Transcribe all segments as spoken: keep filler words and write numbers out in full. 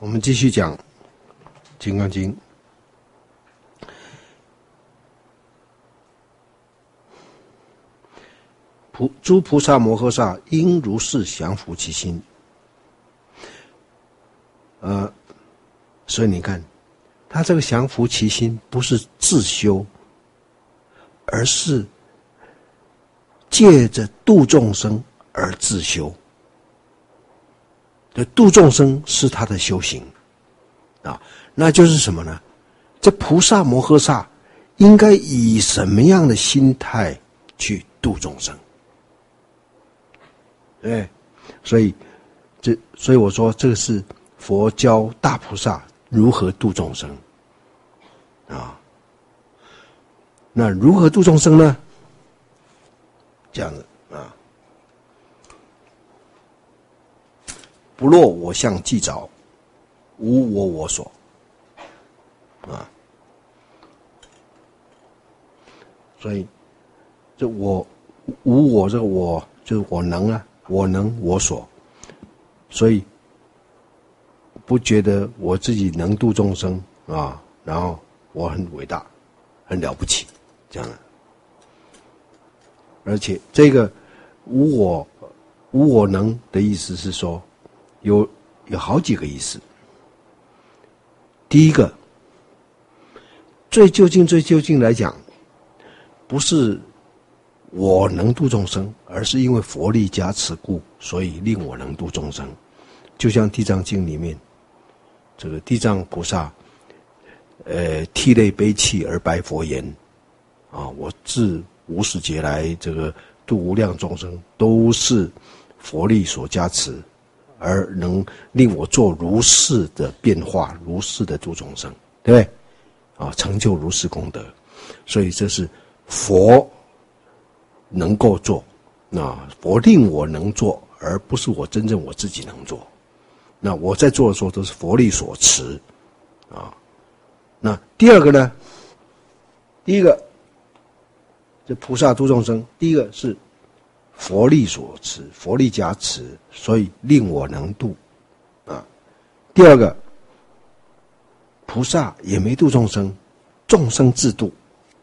我们继续讲《金刚经》。菩诸菩萨摩诃萨应如是降伏其心。呃，所以你看，他这个降伏其心不是自修，而是借着度众生而自修。这度众生是他的修行啊，那就是什么呢？这菩萨摩诃萨应该以什么样的心态去度众生？对，所以这所以我说这个是佛教大菩萨如何度众生啊。那如何度众生呢？这样子啊，不落我相即着，无我我所啊。所以这我无我，这个我就是我能啊，我能我所，所以不觉得我自己能度众生啊，然后我很伟大，很了不起，这样的。而且这个无我无我能的意思是说，有有好几个意思。第一个，最究竟最究竟来讲，不是我能度众生，而是因为佛力加持故，所以令我能度众生。就像《地藏经》里面，这个地藏菩萨，呃，涕泪悲泣而白佛言：啊，我自无始劫来，这个度无量众生，都是佛力所加持，而能令我做如是的变化，如是的度众生，对不对？啊，成就如是功德。所以这是佛能够做，那佛令我能做，而不是我真正我自己能做。那我在做的时候都是佛力所持啊。那第二个呢？第一个，这菩萨度众生，第一个是佛力所持，佛力加持，所以令我能度啊。第二个，菩萨也没度众生，众生自度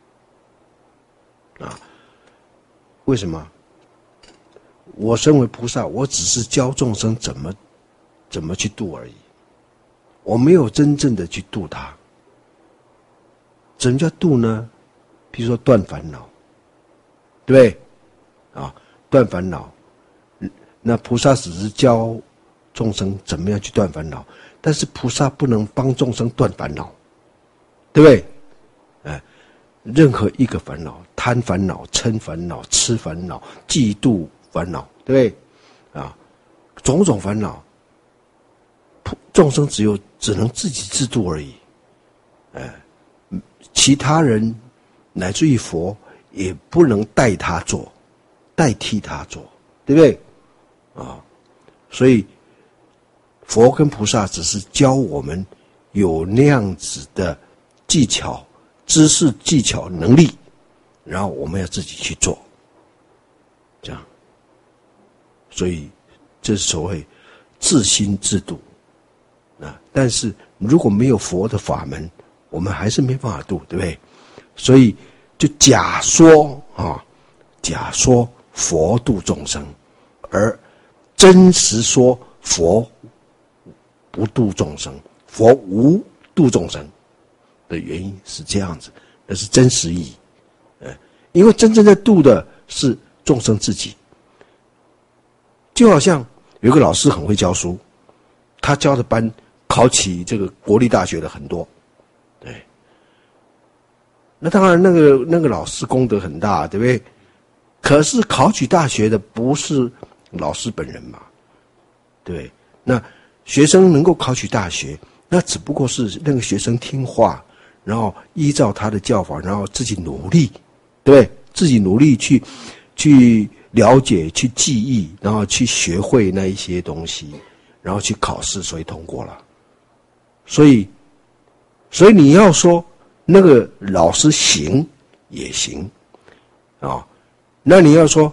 啊。为什么？我身为菩萨，我只是教众生怎么怎么去度而已，我没有真正的去度他。怎么叫度呢？比如说断烦恼，对不对？啊，断烦恼，那菩萨只是教众生怎么样去断烦恼，但是菩萨不能帮众生断烦恼，对不对？哎，任何一个烦恼，贪烦恼、嗔烦恼、痴烦恼、嫉妒烦恼，对不对？啊，种种烦恼，众生只有只能自己自度而已，哎，其他人乃至于佛也不能代他做，代替他做，对不对？啊，所以佛跟菩萨只是教我们有那样子的技巧、知识、技巧、能力，然后我们要自己去做，这样。所以这是所谓自心自度啊。但是如果没有佛的法门，我们还是没办法度，对不对？所以就假说啊，假说佛度众生，而真实说佛不度众生，佛无度众生的原因是这样子，那是真实意义。呃，因为真正在度的是众生自己。就好像有个老师很会教书，他教的班考起这个国立大学的很多，对。那当然那个那个老师功德很大，对不对？可是考取大学的不是老师本人嘛，对不对？那学生能够考取大学，那只不过是那个学生听话，然后依照他的教法，然后自己努力，对不对？自己努力去去了解、去记忆，然后去学会那一些东西，然后去考试，所以通过了。所以，所以你要说那个老师行也行啊，那你要说，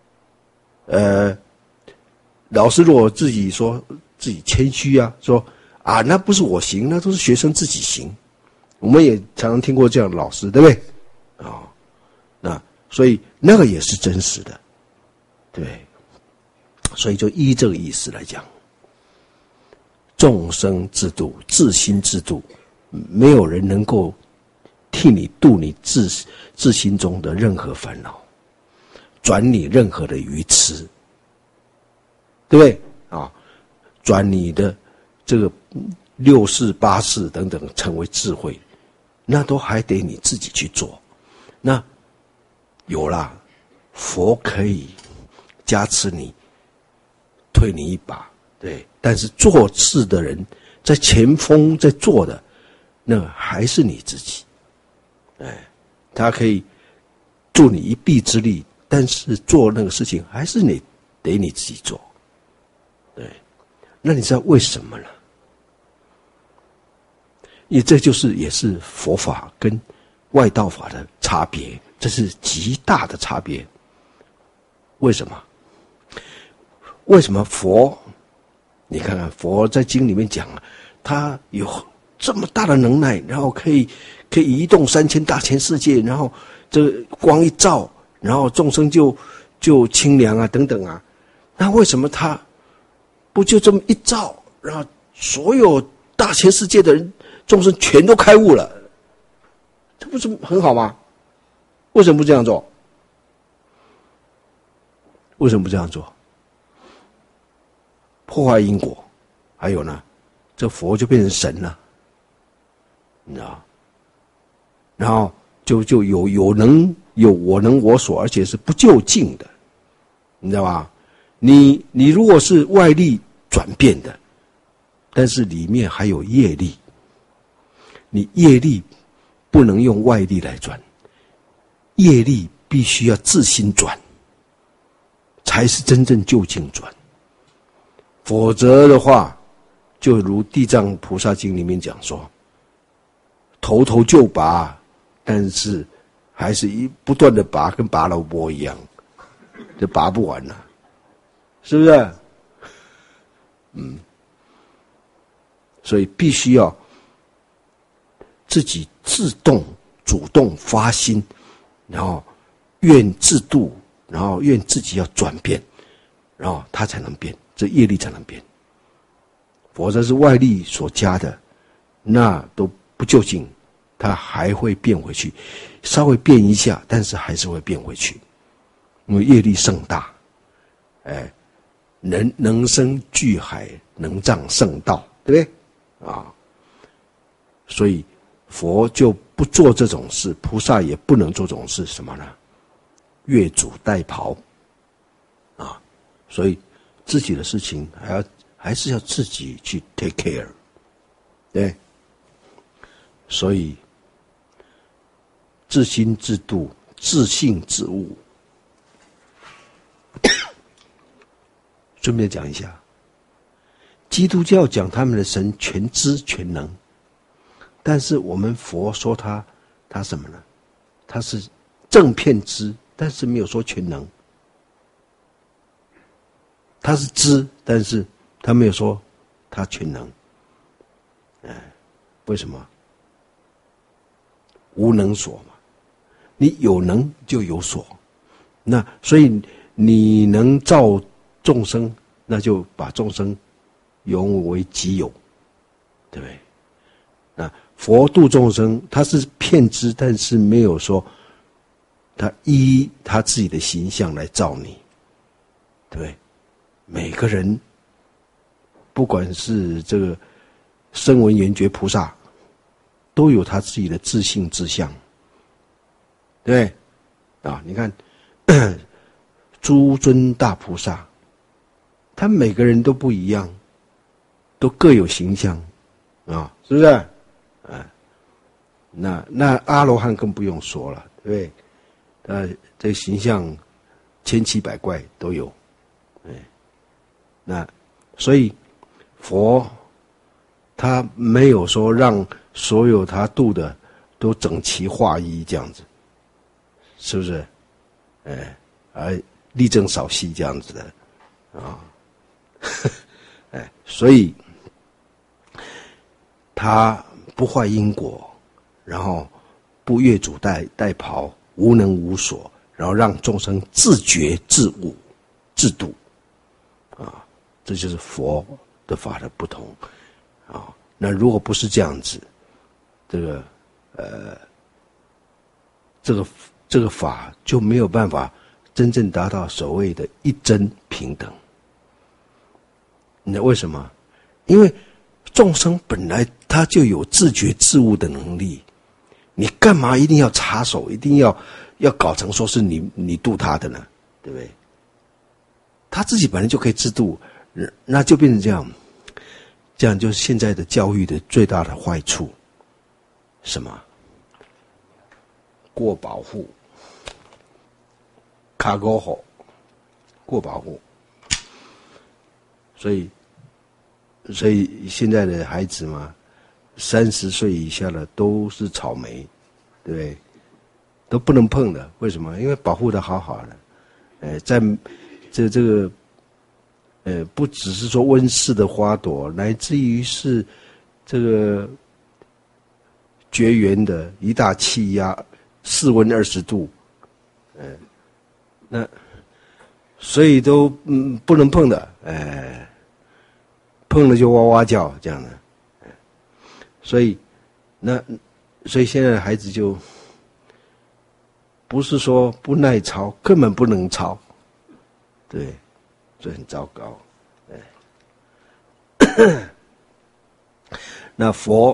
呃，老师如果自己说自己谦虚啊，说啊，那不是我行，那都是学生自己行。我们也常常听过这样的老师，对不对？啊、哦，那所以那个也是真实的，对。所以就依这个意思来讲，众生自度，自心自度，没有人能够替你度你自自心中的任何烦恼，转你任何的愚痴，对不对啊？转你的这个六事八事等等成为智慧，那都还得你自己去做。那有啦，佛可以加持你，推你一把，对。但是做事的人在前锋在做的，那还是你自己。哎，他可以助你一臂之力，但是做那个事情还是你得你自己做。对，那你知道为什么呢？因为这就是也是佛法跟外道法的差别，这是极大的差别。为什么？为什么佛？你看看佛在经里面讲啊，他有这么大的能耐，然后可以可以移动三千大千世界，然后这光一照，然后众生就就清凉啊等等啊。那为什么他不就这么一照，然后所有大千世界的人众生全都开悟了？这不是很好吗？为什么不这样做？为什么不这样做？破坏因果，还有呢，这佛就变成神了，你知道？然后就就有有能有我能我所，而且是不究竟的，你知道吧？你你如果是外力转变的，但是里面还有业力，你业力不能用外力来转，业力必须要自心转，才是真正究竟转。否则的话，就如地藏菩萨经里面讲说，头头就拔，但是还是一不断的拔，跟拔萝卜一样，就拔不完了，是不是？嗯，所以必须要自己自动主动发心，然后愿自度，然后愿自己要转变，然后他才能变，这业力才能变。否则是外力所加的，那都不究竟，它还会变回去，稍微变一下，但是还是会变回去，因为业力盛大，哎，能能生巨海，能障圣道，对不对啊？所以佛就不做这种事，菩萨也不能做这种事，什么呢？越俎代庖啊！所以自己的事情还要还是要自己去 take care， 对。所以自心自度，自性自悟。顺便讲一下，基督教讲他们的神全知全能，但是我们佛说他他什么呢？他是正遍知，但是没有说全能。他是知，但是他没有说他全能。哎，为什么？无能所嘛，你有能就有所，那所以你能造众生，那就把众生永为己有，对不对？那佛度众生，他是遍知，但是没有说他依他自己的形象来造你，对不对？每个人，不管是这个声闻缘觉菩萨，都有他自己的自性自相，对不对？啊，你看诸尊大菩萨，他每个人都不一样，都各有形象啊，是不是？啊，那那阿罗汉更不用说了，对不对？他这个形象千奇百怪都有，哎，那所以佛他没有说让所有他度的都整齐划一这样子，是不是？哎，而力争少息这样子的啊，哎，所以他不坏因果，然后不越俎代代庖，无能无所，然后让众生自觉自悟自度啊，这就是佛的法的不同啊。那如果不是这样子，这个呃这个这个法就没有办法真正达到所谓的一真平等。那为什么？因为众生本来他就有自觉自悟的能力，你干嘛一定要插手，一定要要搞成说是你你度他的呢？对不对？他自己本来就可以自度，那就变成这样，这样就是现在的教育的最大的坏处。什么？过保护，卡沟吼，过保护，所以。所以现在的孩子嘛，三十岁以下的都是草莓，对不对？都不能碰的。为什么？因为保护的好好的。呃，在这这个，呃，不只是说温室的花朵，乃至于是这个绝缘的一大气压，室温二十度，呃，那所以都嗯不能碰的，哎。碰了就哇哇叫，这样的，所以，那所以现在的孩子就不是说不耐操，根本不能操，对，这很糟糕。那佛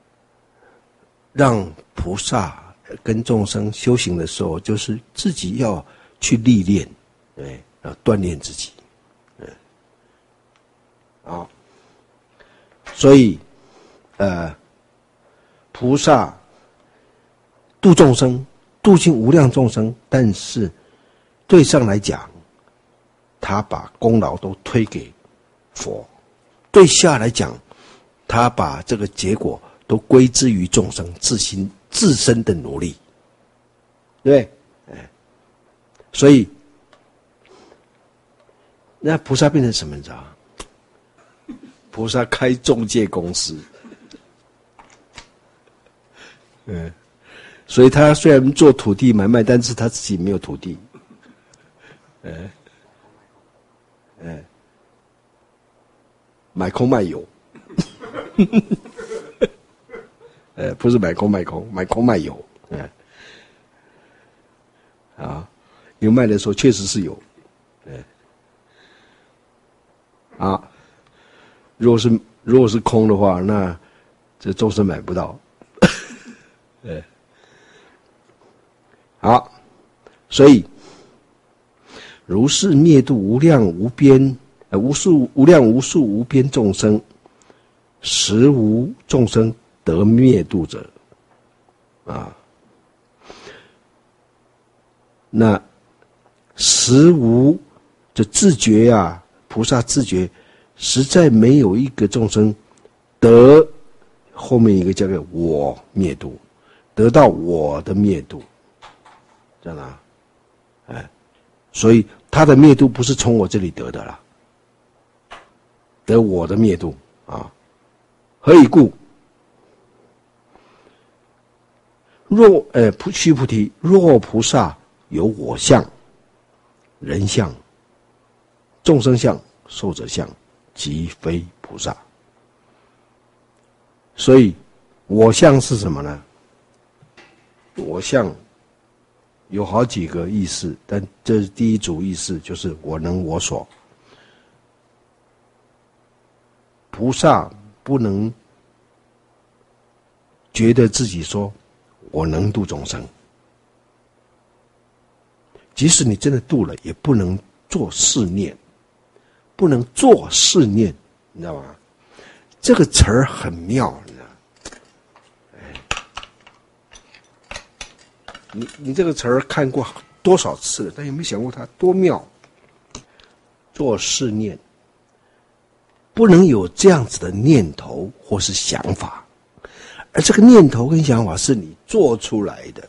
让菩萨跟众生修行的时候，就是自己要去历练，对，要锻炼自己，对，好。所以，呃，菩萨度众生，度尽无量众生，但是对上来讲，他把功劳都推给佛；对下来讲，他把这个结果都归之于众生自心自身的努力，对不对？哎，所以那菩萨变成什么？你知道？菩萨开中介公司，嗯，所以他虽然做土地买卖，但是他自己没有土地，哎，哎，买空卖有，呃，不是买空卖空，买空卖有，哎，啊，有卖的时候确实是有，哎，啊。如果是如果是空的话，那这众生买不到。对，好，所以如是灭度无量无边呃无数无量无数无边众生，实无众生得灭度者啊。那实无就自觉啊，菩萨自觉。实在没有一个众生得后面一个叫做我灭度，得到我的灭度，这样啊，哎，所以他的灭度不是从我这里得的啦，得我的灭度啊。何以故？若呃须菩提，若菩萨有我相、人相、众生相、寿者相。即非菩萨，所以我相是什么呢？我相有好几个意思，但这是第一组意思，就是我能我所。菩萨不能觉得自己说我能度众生，即使你真的度了，也不能做试念。不能做试念，你知道吗？这个词儿很妙，你知道？哎，你你这个词儿看过多少次了？但有没有想过它多妙？做试念，不能有这样子的念头或是想法，而这个念头跟想法是你做出来的，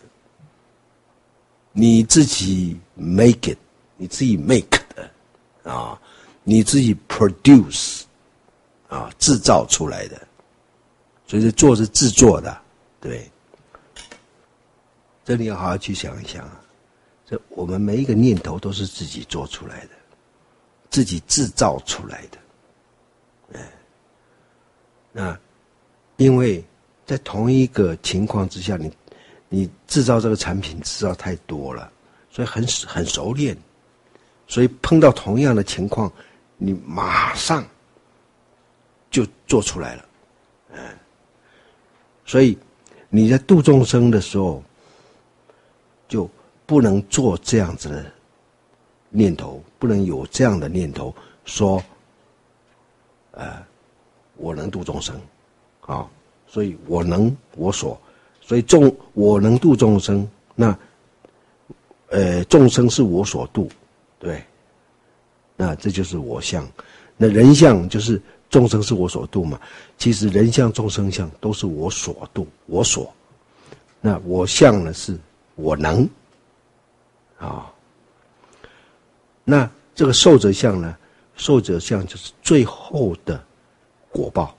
你自己 make it， 你自己 make 的啊。你自己 produce 啊，制造出来的， 所以这做是自作的，对。这你要好好去想一想啊，这我们每一个念头都是自己做出来的，自己制造出来的。哎，那因为在同一个情况之下，你你制造这个产品制造太多了，所以很很熟练，所以碰到同样的情况，你马上就做出来了。嗯，所以你在度众生的时候，就不能做这样子的念头，不能有这样的念头，说，呃，我能度众生，啊，所以我能我所，所以众我能度众生，那，呃，众生是我所度，对，那这就是我相，那人相就是众生是我所度嘛，其实人相、众生相都是我所度，我所，那我相呢是我能，啊，那这个受者相呢？受者相就是最后的果报，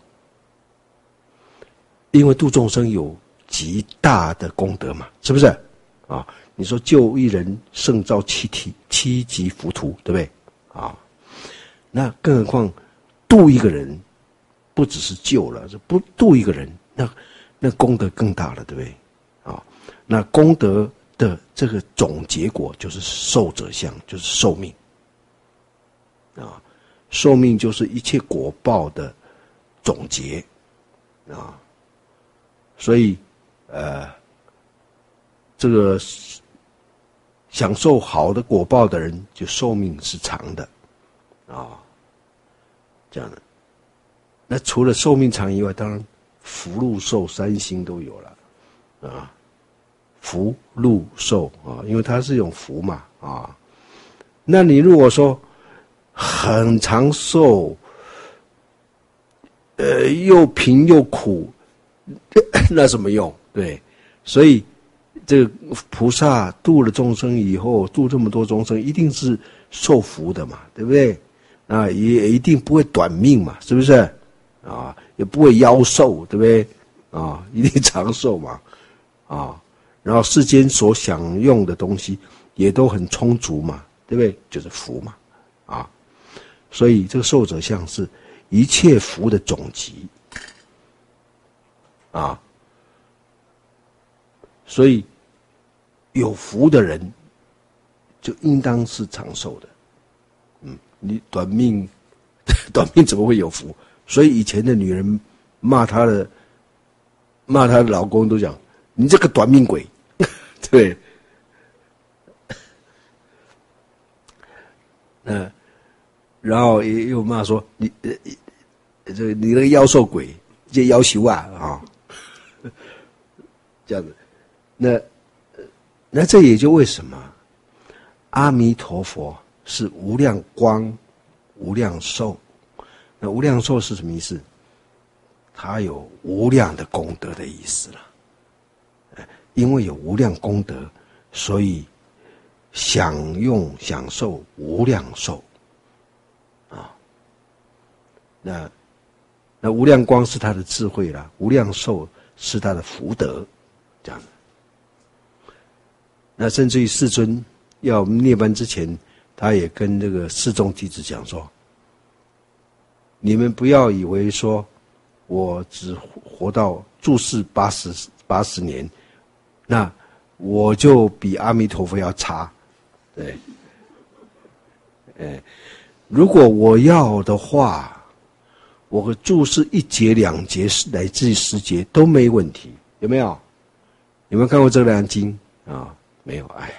因为度众生有极大的功德嘛，是不是？啊，你说救一人胜造七体七级浮屠，对不对？啊，那更何况度一个人，不只是救了，不度一个人，那那功德更大了，对不对？啊，那功德的这个总结果就是寿者相，就是寿命啊，寿命就是一切果报的总结啊，所以呃，这个享受好的果报的人，就寿命是长的啊，这样的。那除了寿命长以外，当然福禄寿三星都有了啊。福禄寿啊，因为它是用福嘛啊。那你如果说很长寿，呃，又贫又苦，那什么用？对，所以这个菩萨度了众生以后，度这么多众生，一定是受福的嘛，对不对？啊，也一定不会短命嘛，是不是？啊，也不会夭寿，对不对？啊，一定长寿嘛，啊。然后世间所享用的东西也都很充足嘛，对不对？就是福嘛，啊，所以这个寿者相是一切福的总集，啊，所以有福的人就应当是长寿的，嗯，你短命，短命怎么会有福？所以以前的女人骂她的骂她的老公都讲，你这个短命鬼。对，嗯，然后也又骂说你呃，这个你那个妖兽鬼，这妖修啊啊，这样子，那那这也就为什么阿弥陀佛是无量光、无量寿，那无量寿是什么意思？它有无量的功德的意思了。因为有无量功德，所以享用享受无量寿啊。那那无量光是他的智慧啦，无量寿是他的福德，这样的。那甚至于世尊要涅槃之前，他也跟这个四众弟子讲说：你们不要以为说我只活到住世八十八十年。那我就比阿弥陀佛要差，对，哎，如果我要的话，我的注释一节两节乃至十节都没问题，有没有？有没有看过这两经啊？没有，哎呀，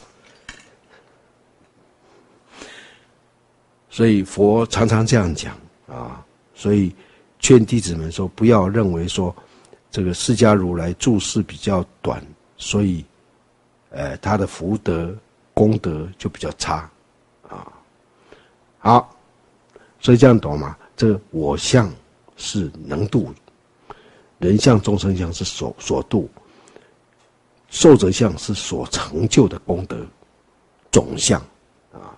所以佛常常这样讲啊，所以劝弟子们说，不要认为说这个释迦如来注释比较短。所以，呃，他的福德功德就比较差，啊，好，所以这样懂吗？这个我相是能度，人相、众生相是所所度，寿者相是所成就的功德总相，啊，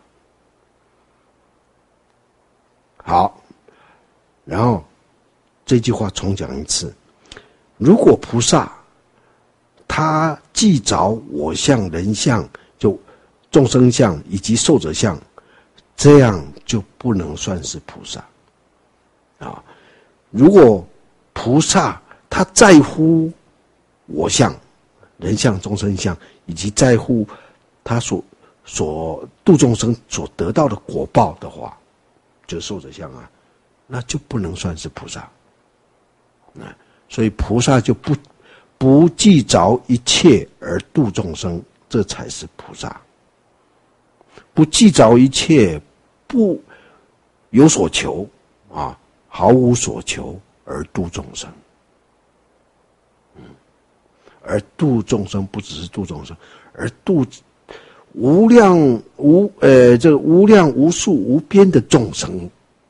好，然后这句话重讲一次， 如果菩萨他既着我相、人相、就众生相以及寿者相，这样就不能算是菩萨啊。如果菩萨他在乎我相、人相、众生相，以及在乎他所所度众生所得到的果报的话，就是寿者相啊，那就不能算是菩萨。啊，所以菩萨就不不计着一切而度众生，这才是菩萨。不计着一切，不有所求啊，毫无所求而度众生。嗯，而度众生不只是度众生，而度无量无呃这个无量无数无边的众生，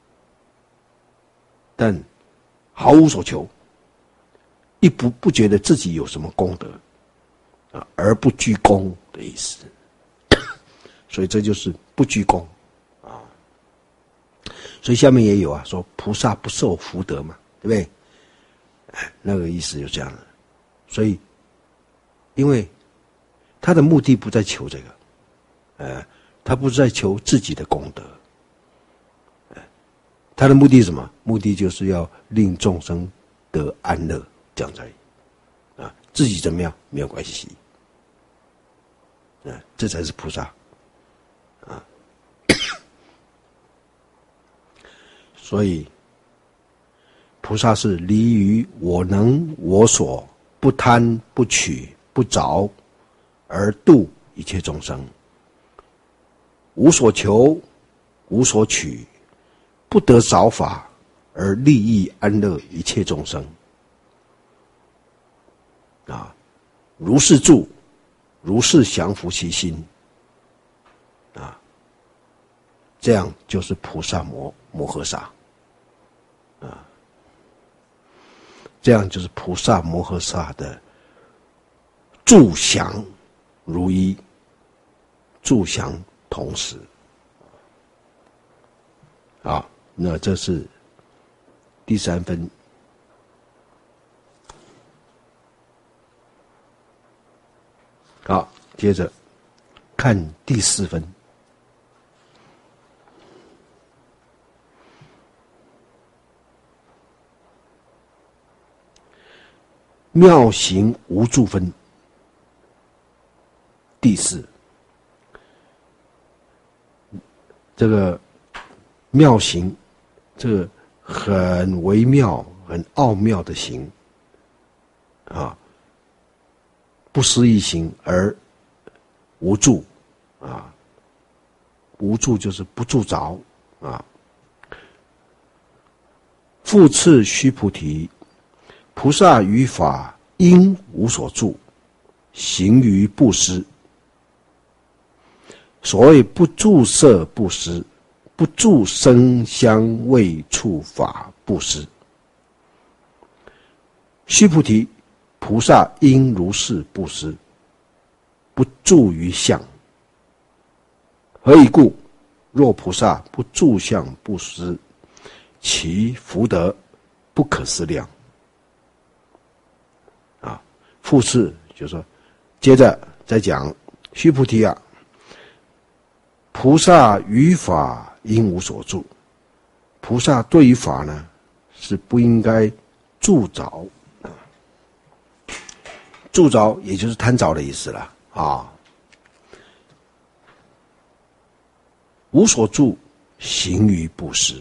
但毫无所求，一不不觉得自己有什么功德啊，而不居功的意思。所以这就是不居功啊。所以下面也有啊，说菩萨不受福德嘛，对不对？哎，那个意思就这样了。所以，因为他的目的不在求这个，呃，他不是在求自己的功德，呃，他的目的是什么？目的就是要令众生得安乐，这样而已。啊，自己怎么样没有关系。啊，这才是菩萨。啊，所以菩萨是离于我能我所，不贪不取不着，而度一切众生，无所求无所取，不得着法，而利益安乐一切众生。啊，如是住，如是降伏其心。啊，这样就是菩萨摩摩诃萨，啊，这样就是菩萨摩诃萨的住降如一，住降同时。啊，那这是第三分。好，接着看第四分。妙行无住分。第四，这个妙行，这个很微妙、很奥妙的行啊，不思议行而无住啊，无住就是不住着啊。复次须菩提，菩萨于法应无所住，行于布施。所谓不住色布施，不住声香味触法布施。须菩提，菩萨应如是布施，不住于相。何以故？若菩萨不住相布施，其福德不可思量。啊，复次就是说，接着再讲，须菩提啊，菩萨于法应无所住。菩萨对于法呢，是不应该住着。住着也就是贪着的意思了啊。无所住，行于布施。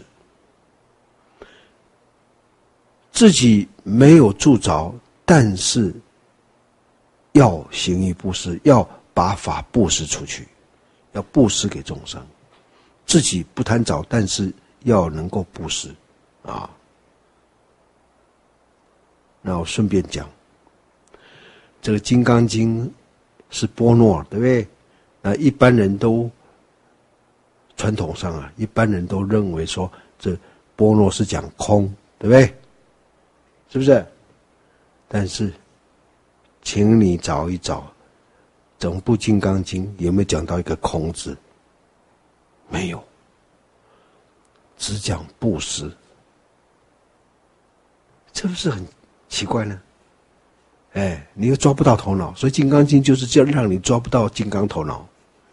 自己没有住着，但是要行于布施，要把法布施出去，要布施给众生。自己不贪着，但是要能够布施啊。那我顺便讲，这个《金刚经》是般若，对不对？那一般人都传统上啊，一般人都认为说这般若是讲空，对不对？是不是？但是，请你找一找，整部《金刚经》有没有讲到一个空字？没有，只讲布施，这不是很奇怪呢？ 哎，你又抓不到头脑，所以《金刚经》就是这样让你抓不到金刚头脑。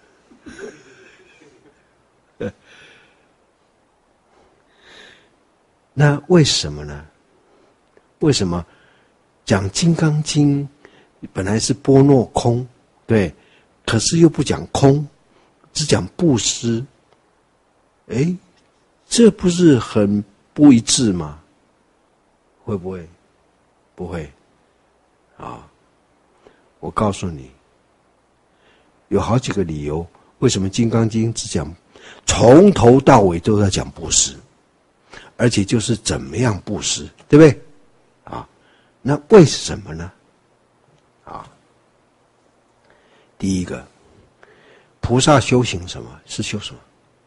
那为什么呢？为什么讲《金刚经》本来是般若空，对，可是又不讲空，只讲布施？哎，这不是很不一致吗？会不会？不会啊！我告诉你，有好几个理由，为什么《金刚经》只讲从头到尾都在讲布施，而且就是怎么样布施，对不对？啊，那为什么呢？啊，第一个，菩萨修行什么？是修什么？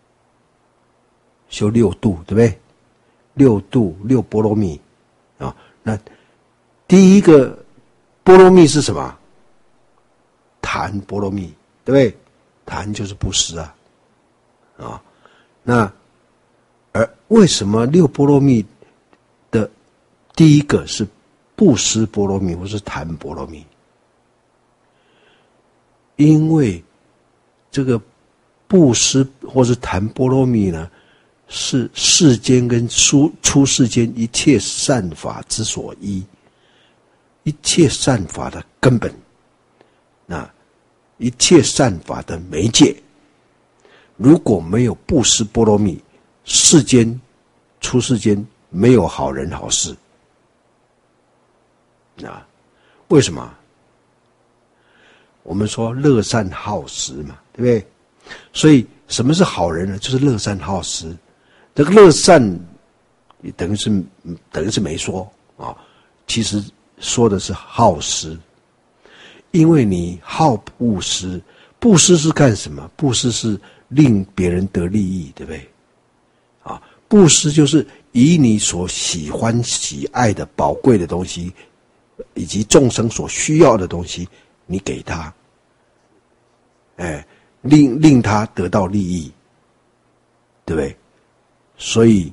修六度，对不对？六度六波罗蜜啊。那第一个波罗蜜是什么？檀波罗蜜，对不对？檀就是布施啊，啊，那而为什么六波罗蜜的第一个是布施波罗蜜，或是檀波罗蜜？因为这个布施或是檀波罗蜜呢，是世间跟出出世间一切善法之所依，一切善法的根本，那一切善法的媒介。如果没有布施波罗蜜，世间出世间没有好人好事。啊，为什么？我们说乐善好施嘛，对不对？所以什么是好人呢？就是乐善好施。这个乐善等于是等于是没说啊，其实说的是好施。因为你好布施，布施是干什么？布施是令别人得利益，对不对？啊，布施就是以你所喜欢喜爱的宝贵的东西，以及众生所需要的东西，你给他，哎，令令他得到利益，对不对？所以，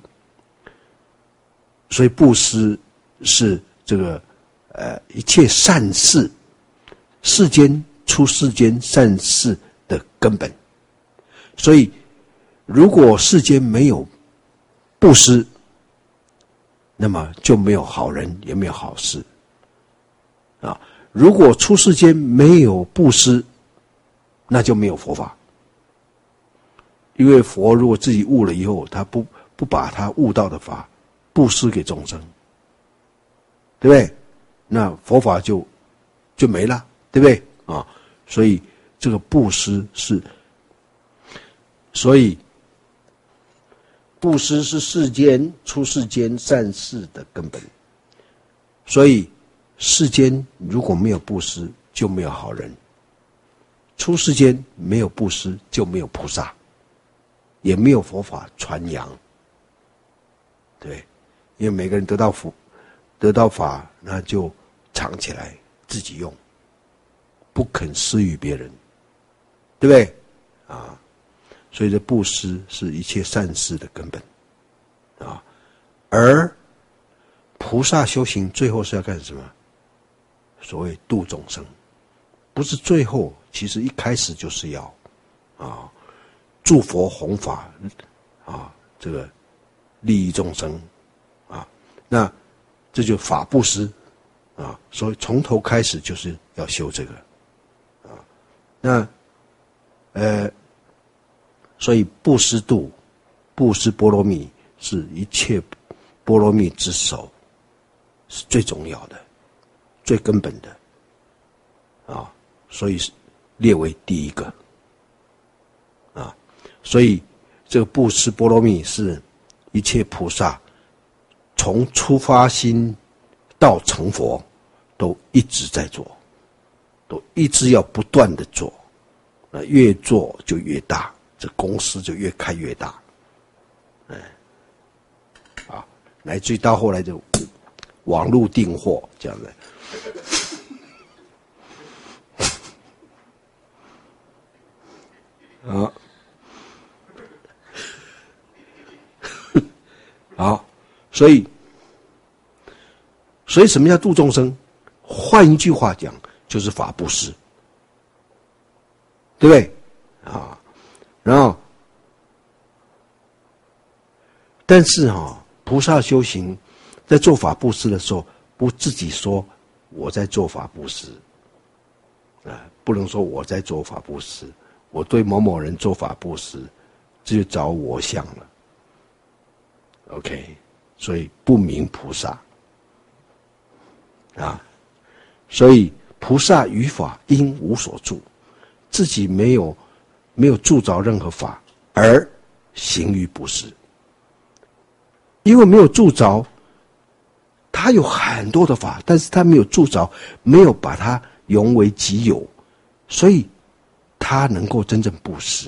所以布施是这个呃一切善事。世间出世间善事的根本，所以如果世间没有布施，那么就没有好人，也没有好事啊。如果出世间没有布施，那就没有佛法。因为佛如果自己悟了以后，他不不把他悟到的法布施给众生，对不对？那佛法就就没了。对不对啊？所以这个布施是，所以布施是世间出世间善事的根本。所以世间如果没有布施，就没有好人；出世间没有布施，就没有菩萨，也没有佛法传扬。对，因为每个人得到福、得到法，那就藏起来自己用。不肯施予别人，对不对啊？所以这布施是一切善事的根本啊。而菩萨修行最后是要干什么？所谓度众生，不是最后，其实一开始就是要啊助佛弘法啊，这个利益众生啊。那这就法布施啊，所以从头开始就是要修这个。那，呃，所以布施度、布施波罗蜜是一切波罗蜜之首，是最重要的、最根本的，啊，所以列为第一个，啊，所以这个布施波罗蜜是一切菩萨从出发心到成佛都一直在做。都一直要不断的做，那越做就越大，这公司就越开越大，哎，啊，乃至到后来就网络订货这样的，啊，好，所以，所以什么叫度众生？ 换一句话讲，就是法布施，对不对？啊，然后，但是哈、哦，菩萨修行在做法布施的时候，不自己说我在做法布施，啊，不能说我在做法布施，我对某某人做法布施，这就找我相了。OK， 所以不名菩萨啊，所以菩萨于法应无所住，自己没有没有住着任何法，而行于布施。因为没有住着，他有很多的法，但是他没有住着，没有把它融为己有，所以他能够真正布施。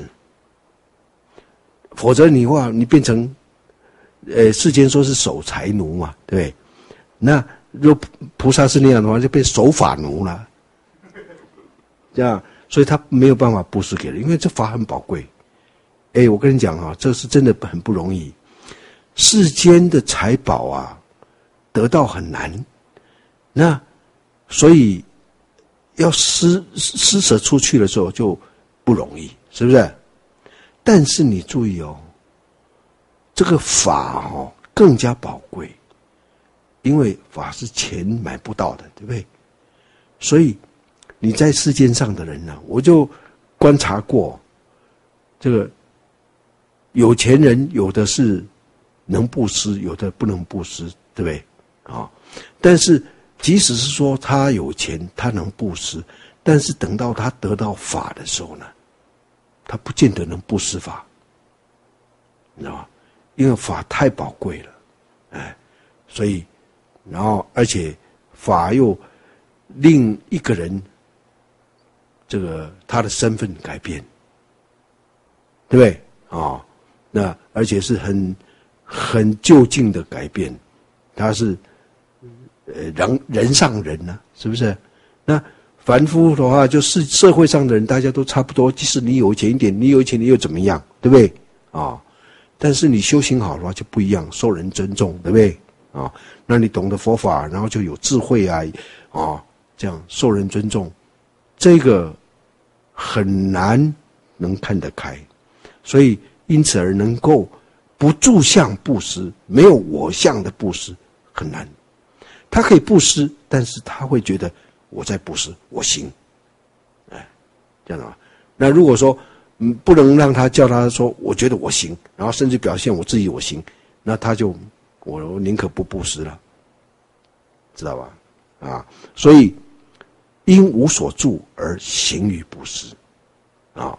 否则你话你变成，呃，世间说是守财奴嘛，对不对？那如果菩萨是那样的话，就变守法奴了。这样，所以他没有办法布施给人，因为这法很宝贵。哎，我跟你讲啊，这是真的很不容易。世间的财宝啊，得到很难，那所以要施施舍出去的时候就不容易，是不是？但是你注意哦，这个法哦更加宝贵，因为法是钱买不到的，对不对？所以你在世间上的人呢、啊，我就观察过，这个有钱人有的是能布施，有的不能布施，对不对？啊、哦，但是即使是说他有钱，他能布施，但是等到他得到法的时候呢，他不见得能布施法，你知道吗？因为法太宝贵了，哎，所以，然后而且法又令一个人这个他的身份改变，对不对？啊、哦，那而且是很很就近的改变，他是呃人人上人呢、啊，是不是？那凡夫的话，就是社会上的人，大家都差不多。即使你有钱一点，你有钱你又怎么样，对不对？啊、哦，但是你修行好的话就不一样，受人尊重，对不对？啊、哦，那你懂得佛法，然后就有智慧啊，啊、哦，这样受人尊重，这个很难能看得开，所以因此而能够不住相布施，没有我相的布施很难。他可以布施，但是他会觉得我在布施，我行，哎，这样的话，那如果说嗯不能让他叫他说我觉得我行，然后甚至表现我自己我行，那他就我宁可不布施了，知道吧？啊，所以因无所住而行于布施，啊，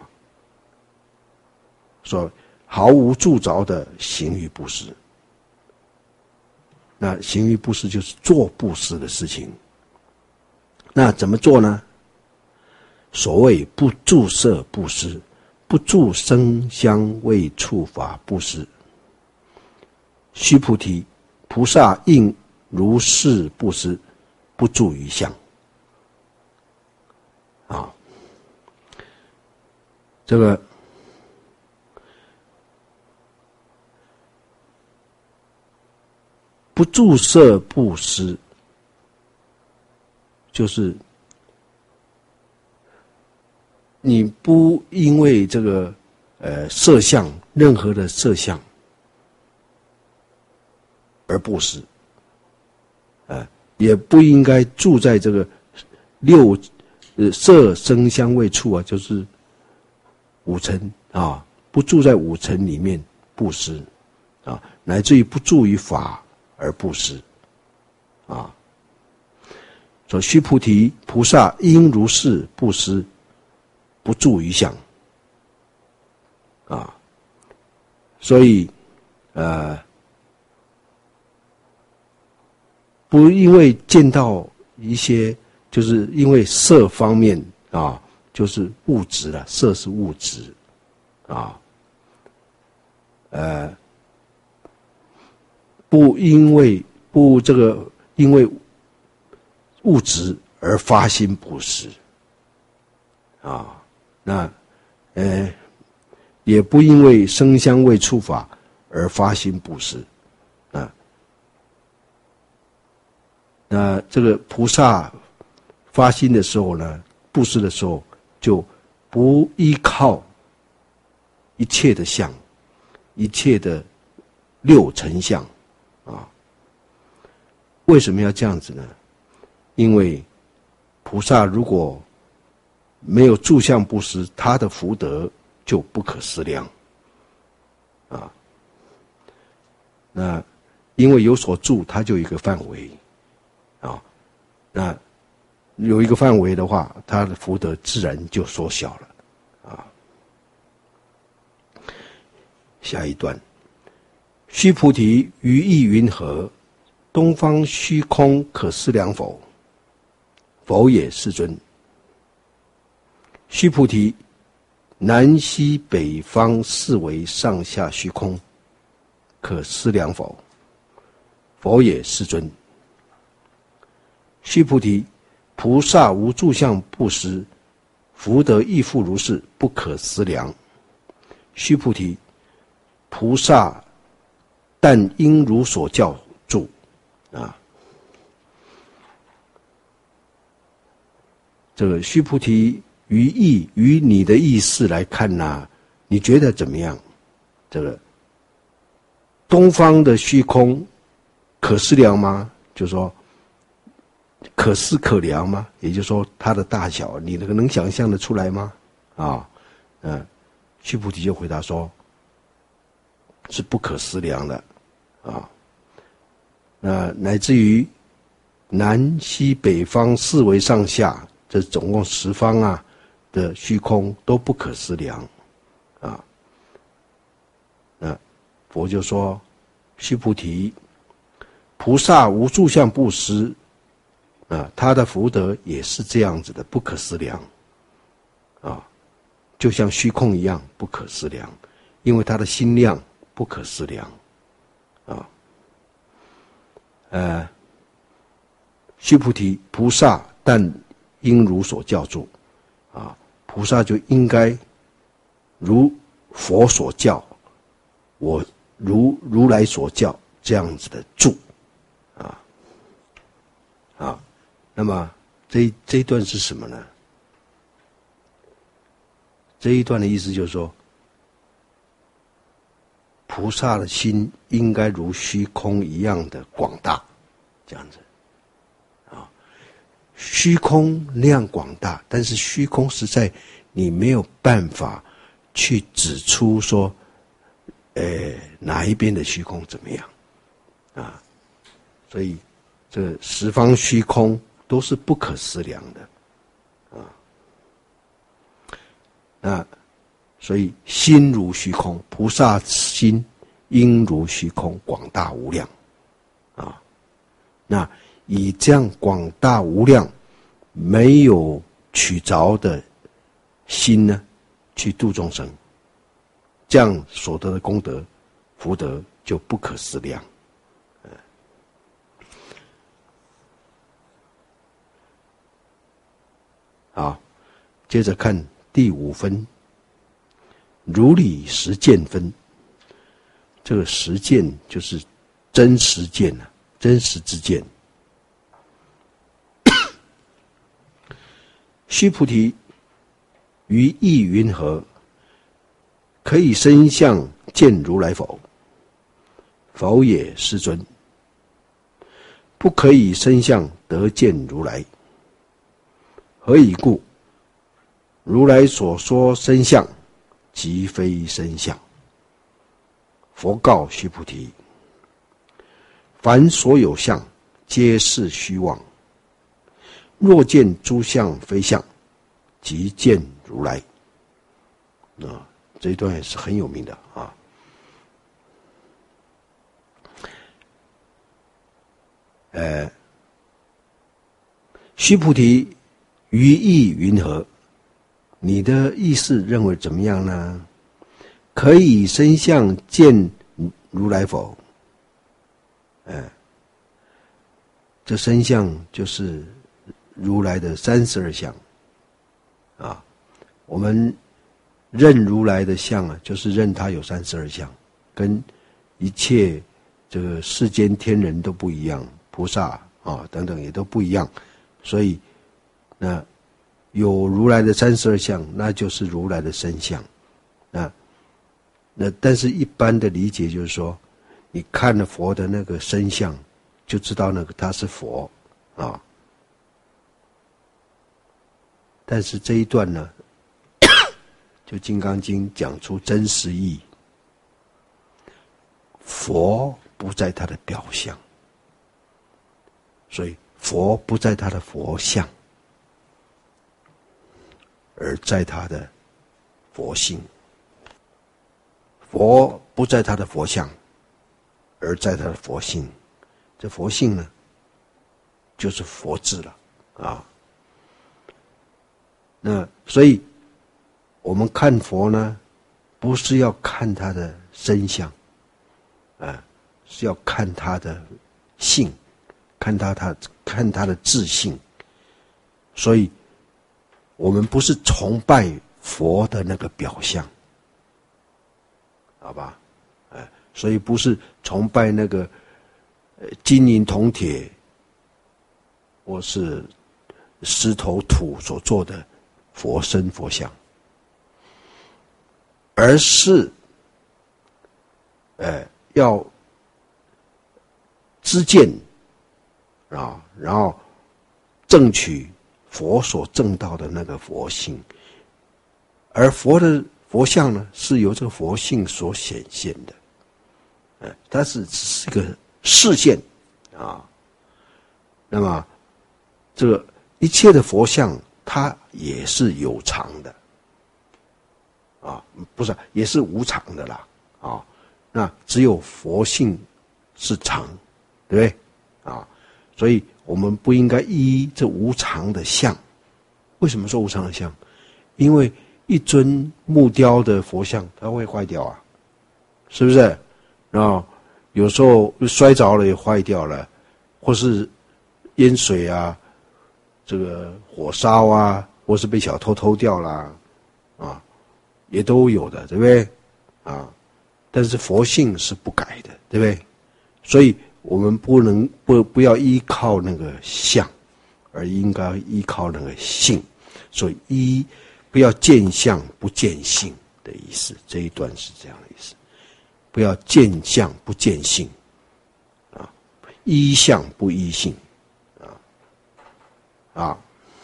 说毫无住着的行于布施。那行于布施就是做布施的事情。那怎么做呢？所谓不住色布施，不住声香味触法布施。须菩提，菩萨应如是布施，不住于相。啊，这个不住色布施，就是你不因为这个呃色相，任何的色相而布施，呃，也不应该住在这个六呃色声香味触啊，就是五尘啊，不住在五尘里面布施啊，乃至于不住于法而布施，啊，说须菩提，菩萨应如是布施，不住于相，啊，所以，呃，不因为见到一些，就是因为色方面啊，就是物质了，色是物质，啊，呃。不因为不这个因为物质而发心布施，啊，那呃也不因为声香味触法而发心布施，啊，那这个菩萨发心的时候呢，布施的时候就不依靠一切的相，一切的六尘相啊。为什么要这样子呢？因为菩萨如果没有住相布施，他的福德就不可思量啊。那因为有所住，它就有一个范围啊。那有一个范围的话，他的福德自然就缩小了啊。下一段，须菩提，于意云何？东方虚空可思量否？否也，世尊。须菩提，南西北方四维上下虚空，可思量否？否也，世尊。须菩提，菩萨无住相布施，福德亦复如是，不可思量。须菩提，菩萨但应如所教住啊。这个须菩提，于意于你的意思来看呐、啊，你觉得怎么样？这个东方的虚空可思量吗？就是说可思可量吗？也就是说它的大小，你那个能想象得出来吗？啊，嗯，须菩提就回答说，是不可思量的啊。那乃至于南西北方四维上下，这总共十方啊的虚空都不可思量啊。那佛就说，须菩提，菩萨无住相布施啊，他的福德也是这样子的，不可思量啊，就像虚空一样不可思量，因为他的心量不可思量啊。呃，须菩提，菩萨但应如所教住啊，菩萨就应该如佛所教，我如如来所教这样子的住啊啊。那么这这一段是什么呢？这一段的意思就是说，菩萨的心应该如虚空一样的广大，这样子啊。虚空那样广大，但是虚空实在你没有办法去指出说，呃，哪一边的虚空怎么样啊？所以这十方虚空都是不可思量的啊。那所以心如虚空，菩萨心应如虚空，广大无量啊。那以这样广大无量没有取着的心呢，去度众生，这样所得的功德福德就不可思量。好，接着看第五分，如理实践分。这个实践就是真实见啊，真实之见。须菩提，于意云何？可以身相见如来否？否也，世尊。不可以身相得见如来。何以故？如来所说身相，即非身相。佛告须菩提：凡所有相，皆是虚妄。若见诸相非相，即见如来。啊，这一段也是很有名的啊。呃，须菩提，于意云何？你的意思认为怎么样呢？可以身相见如来否？呃，这身相就是如来的三十二相啊。我们认如来的相啊，就是认他有三十二相，跟一切这个世间天人都不一样，菩萨啊等等也都不一样，所以那有如来的三十二相，那就是如来的身相。那那但是一般的理解就是说，你看了佛的那个身相，就知道那个他是佛啊。但是这一段呢，就《金刚经》讲出真实义，佛不在他的表象，所以佛不在他的佛相，而在他的佛性。佛不在他的佛相，而在他的佛性。这佛性呢，就是佛智了啊。那所以我们看佛呢，不是要看他的身相，啊，是要看他的性，看他他看他的自性。所以我们不是崇拜佛的那个表象，好吧？哎，所以不是崇拜那个呃金银铜铁或是石头土所做的佛身佛像，而是呃要知见啊，然后证取佛所证到的那个佛性。而佛的佛像呢，是由这个佛性所显现的，呃，它是只是一个视线啊。那么这个一切的佛像，它也是有常的啊，不是，也是无常的啦啊。那只有佛性是常，对不对啊？所以我们不应该依这无常的相。为什么说无常的相？因为一尊木雕的佛像，它会坏掉啊，是不是？然后有时候摔着了也坏掉了，或是淹水啊，这个火烧啊，或是被小偷偷掉啦，啊，也都有的，对不对？啊，但是佛性是不改的，对不对？所以我们不能不不要依靠那个相，而应该依靠那个性。所以依不要见相不见性的意思，这一段是这样的意思。不要见相不见性，啊，依相不依性，啊啊，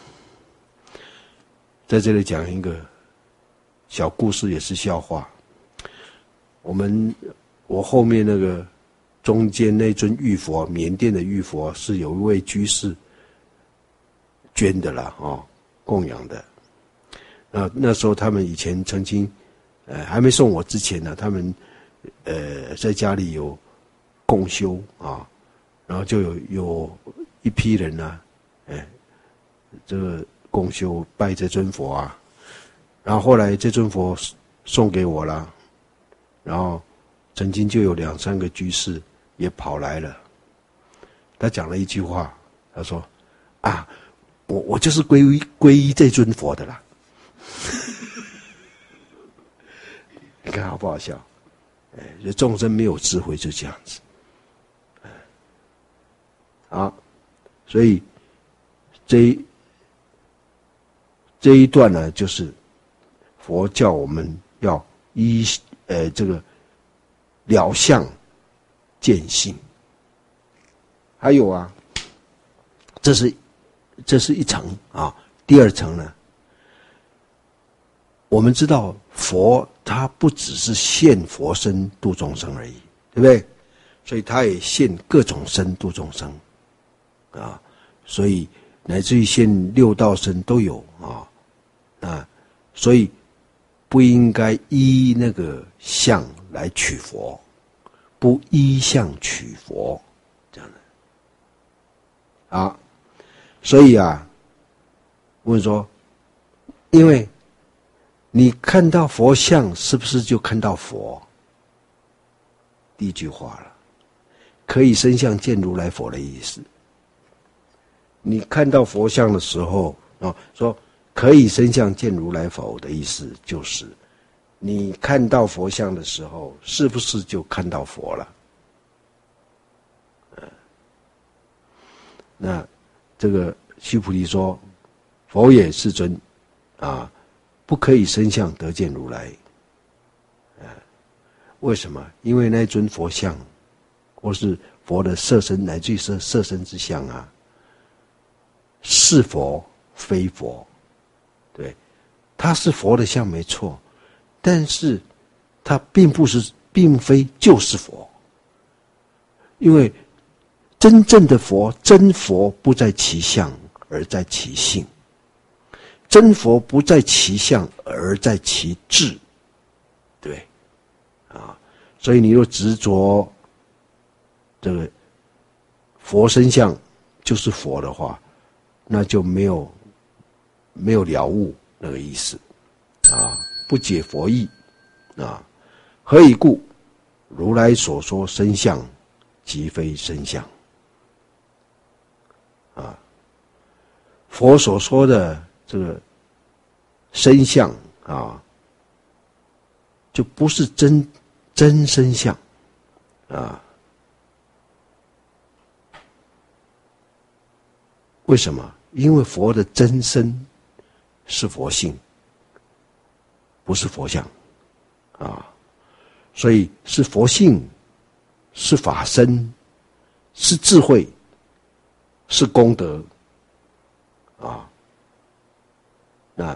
在这里讲一个小故事，也是笑话。我们我后面那个中间那尊玉佛，缅甸的玉佛是有一位居士捐的啦，哦，供养的。那那时候他们以前曾经，呃，还没送我之前呢，他们呃在家里有共修啊，然后就有有一批人呢、啊，哎，这个共修拜这尊佛啊，然后后来这尊佛送给我了，然后曾经就有两三个居士也跑来了，他讲了一句话，他说：“啊，我我就是皈依皈依这尊佛的啦。”你看好不好笑？哎，众生没有智慧就这样子。好，所以这一这一段呢，就是佛教我们要依呃这个了相见性。还有啊，这是这是一层啊，第二层呢，我们知道佛他不只是现佛身度众生而已，对不对？所以他也现各种身度众生啊，所以乃至于现六道身都有啊啊，所以不应该依那个相来取佛，不依相取佛，这样的啊。所以啊，问说，因为你看到佛像，是不是就看到佛？第一句话了，可以身相见如来佛的意思。你看到佛像的时候啊，说可以身相见如来佛的意思，就是你看到佛像的时候，是不是就看到佛了？那这个须菩提说， 佛也世尊，啊，不可以身相得见如来。啊，为什么？因为那尊佛像，或是佛的色身，乃至于色色身之相啊，是佛非佛，对，它是佛的像没错，但是它并不是，并非就是佛，因为真正的佛，真佛不在其相，而在其性；真佛不在其相，而在其智。对，啊，所以你若执着这个佛身相就是佛的话，那就没有没有了悟那个意思，啊，不解佛意，啊，何以故？如来所说身相，即非身相。啊，佛所说的这个身相啊，就不是真真身相啊。为什么？因为佛的真身是佛性，不是佛像啊，所以是佛性，是法身，是智慧，是功德啊。那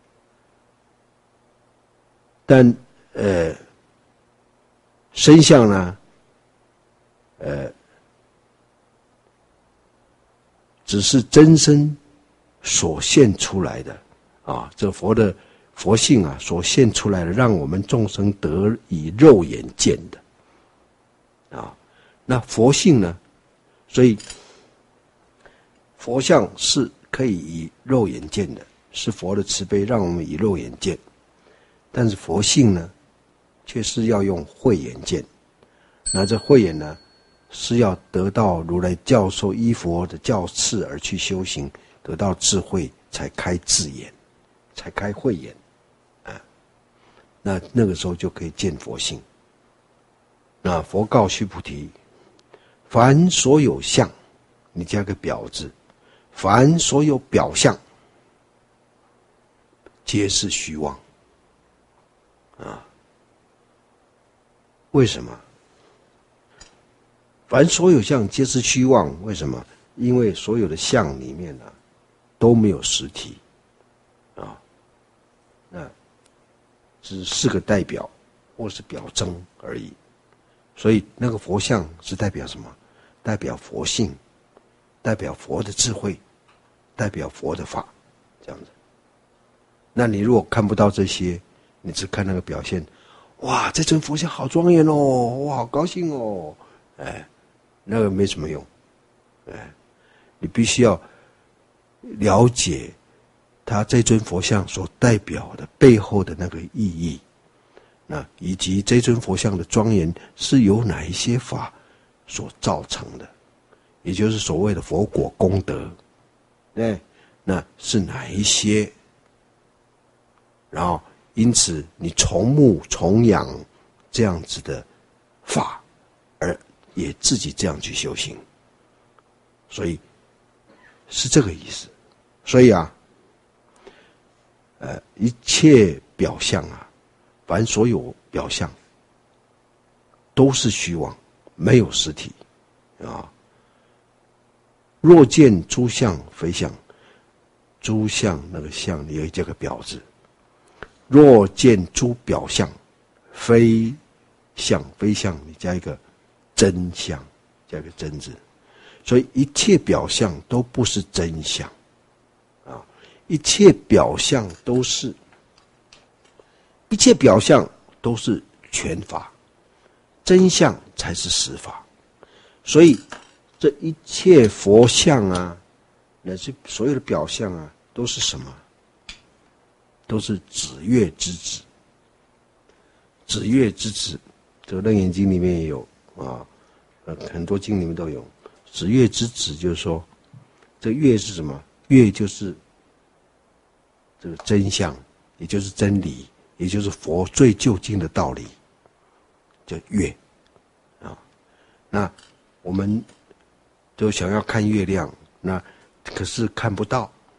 但呃身相呢，呃只是真身所现出来的啊，这佛的佛性啊所现出来的，让我们众生得以肉眼见的啊。那佛性呢，所以佛像是可以以肉眼见的，是佛的慈悲让我们以肉眼见，但是佛性呢却是要用慧眼见。那这慧眼呢是要得到如来教授依佛的教赐而去修行，得到智慧才开智眼，才开慧眼啊。那那个时候就可以见佛性。那佛告须菩提，凡所有相，你加个表字，凡所有表象，皆是虚妄啊。为什么？凡所有相皆是虚妄，为什么？因为所有的相里面呢、啊，都没有实体啊，那只是个代表或是表征而已。所以那个佛像是代表什么？代表佛性，代表佛的智慧，代表佛的法，这样子。那你如果看不到这些，你只看那个表现，哇，这尊佛像好庄严哦，我好高兴哦，哎，那个没什么用，哎，你必须要了解他这尊佛像所代表的背后的那个意义，那以及这尊佛像的庄严是由哪一些法所造成的，也就是所谓的佛果功德，对，那是哪一些？然后因此你崇慕崇仰这样子的法，而也自己这样去修行，所以是这个意思。所以啊，呃，一切表象啊，凡所有表象都是虚妄，没有实体啊。若见诸相非相，诸相那个相你要加个表字。若见诸表象非相，非相你加一个真相，加一个真字。所以一切表象都不是真相啊，一切表象都是一切表象都是全法，真相才是实法。所以这一切佛像啊，乃至所有的表象啊，都是什么？都是指月之子。指月之子，这个《楞严经》里面也有啊，呃，很多经里面都有。指月之子就是说，这月是什么？月就是这个真相，也就是真理，也就是佛最究竟的道理，叫月啊。那我们都想要看月亮，那可是看不到，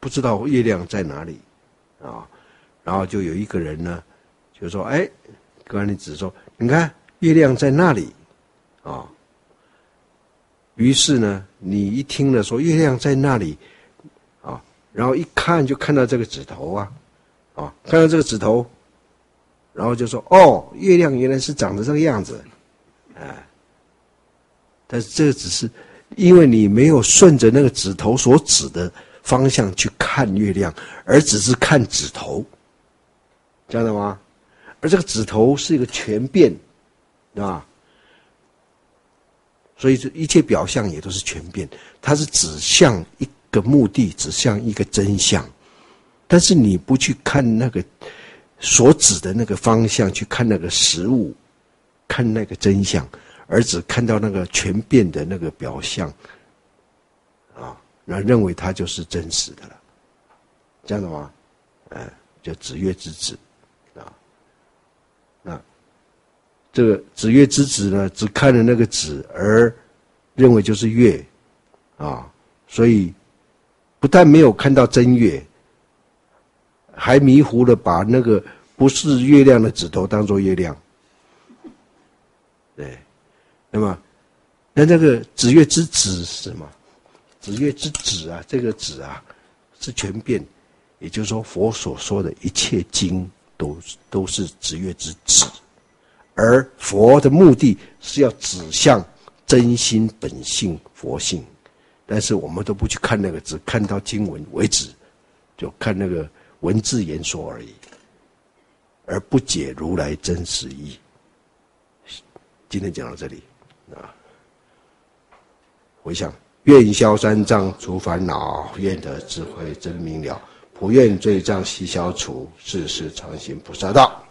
不知道月亮在哪里啊。然后就有一个人呢，就说：“哎，观音子说，你看月亮在那里啊。”于是呢，你一听了说月亮在那里啊，然后一看就看到这个指头啊，啊，看到这个指头，然后就说：“哦，月亮原来是长得这个样子。”哎，但是这个只是因为你没有顺着那个指头所指的方向去看月亮，而只是看指头。这样的吗？而这个指头是一个全变，啊，所以这一切表象也都是全变，它是指向一个目的，指向一个真相。但是你不去看那个所指的那个方向，去看那个实物，看那个真相，而只看到那个全变的那个表象，啊，那认为它就是真实的了。这样的吗？哎，叫指月之子。那这个指月之子呢，只看了那个指而认为就是月啊，所以不但没有看到真月，还迷糊的把那个不是月亮的指头当作月亮。对，那么那这个指月之子是什么？指月之子啊，这个子啊是全变，也就是说佛所说的一切经都都是指月之子，而佛的目的是要指向真心本性佛性，但是我们都不去看那个，只看到经文为止，就看那个文字言说而已，而不解如来真实义。今天讲到这里啊，回想愿消三障除烦恼，愿得智慧真明了，普愿罪障悉消除，世世常行菩萨道。